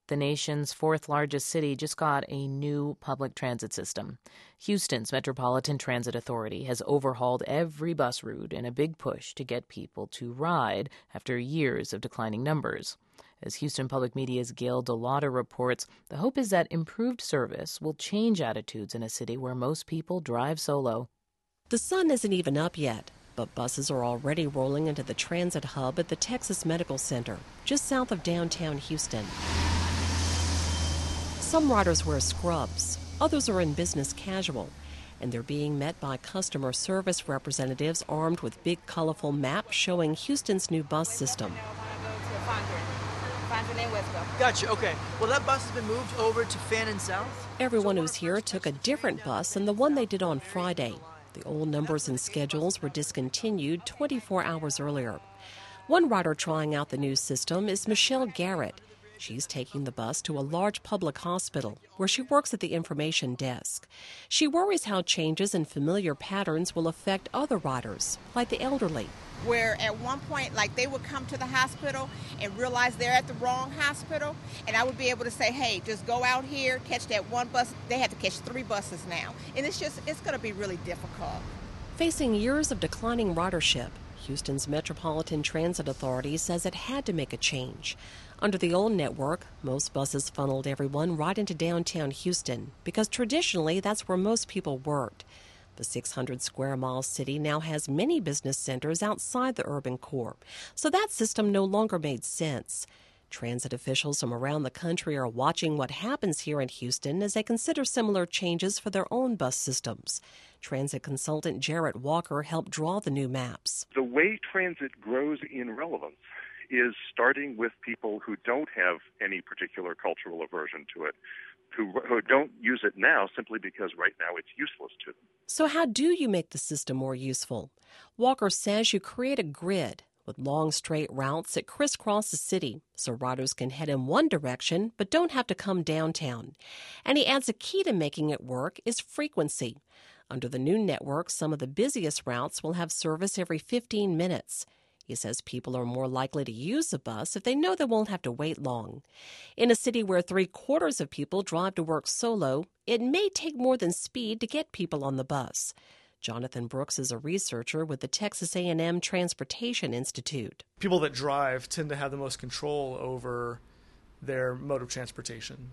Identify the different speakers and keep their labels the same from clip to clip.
Speaker 1: The nation's fourth largest city just got a new public transit system. Houston's Metropolitan Transit Authority has overhauled every bus route in a big push to get people to ride after years of declining numbers. As Houston Public Media's Gail DeLauder reports, the hope is that improved service will change attitudes in a city where most people drive solo.
Speaker 2: The sun isn't even up yet, but buses are already rolling into the transit hub at the Texas Medical Center, just south of downtown Houston. Some riders wear scrubs, others are in business casual, and they're being met by customer service representatives armed with big, colorful maps showing Houston's new bus system.
Speaker 3: Gotcha, okay. Well, that bus has been moved over to Fannin South.
Speaker 2: Everyone who's here took a different bus than the one they did on Friday. The old numbers and schedules were discontinued 24 hours earlier. One rider trying out the new system is Michelle Garrett. She's taking the bus to a large public hospital where she works at the information desk. She worries how changes in familiar patterns will affect other riders, like the elderly.
Speaker 4: Where at one point, like, they would come to the hospital and realize they're at the wrong hospital, and I would be able to say, hey, just go out here, catch that one bus. They have to catch 3 buses now, and it's going to be really difficult.
Speaker 2: Facing years of declining ridership, Houston's Metropolitan Transit Authority says it had to make a change. Under the old network, most buses funneled everyone right into downtown Houston because traditionally that's where most people worked. The 600-square-mile city now has many business centers outside the urban core, so that system no longer made sense. Transit officials from around the country are watching what happens here in Houston as they consider similar changes for their own bus systems. Transit consultant Jarrett Walker helped draw the new maps.
Speaker 5: The way transit grows in relevance is starting with people who don't have any particular cultural aversion to it, who don't use it now simply because right now it's useless to them.
Speaker 2: So how do you make the system more useful? Walker says you create a grid with long straight routes that crisscross the city so riders can head in one direction but don't have to come downtown. And he adds a key to making it work is frequency. Under the new network, some of the busiest routes will have service every 15 minutes. He says people are more likely to use a bus if they know they won't have to wait long. In a city where 3/4 of people drive to work solo, it may take more than speed to get people on the bus. Jonathan Brooks is a researcher with the Texas A&M Transportation Institute.
Speaker 6: People that drive tend to have the most control over their mode of transportation.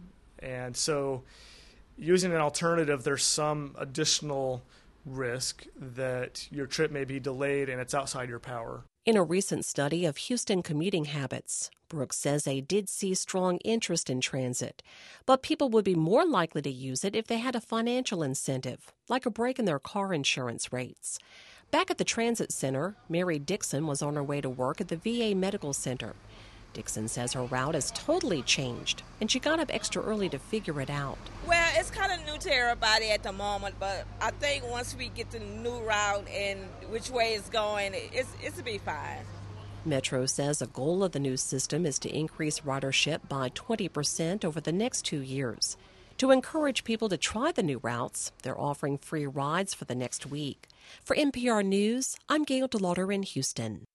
Speaker 6: And so using an alternative, there's some additional risk that your trip may be delayed and it's outside your power.
Speaker 2: In a recent study of Houston commuting habits, Brooks says they did see strong interest in transit, but people would be more likely to use it if they had a financial incentive, like a break in their car insurance rates. Back at the transit center, Mary Dixon was on her way to work at the VA Medical Center. Dixon says her route has totally changed, and she got up extra early to figure it out.
Speaker 7: Well, it's kind of new to everybody at the moment, but I think once we get the new route and which way it's going, it's to be fine.
Speaker 2: Metro says a goal of the new system is to increase ridership by 20% over the next 2 years. To encourage people to try the new routes, they're offering free rides for the next week. For NPR News, I'm Gail DeLauder in Houston.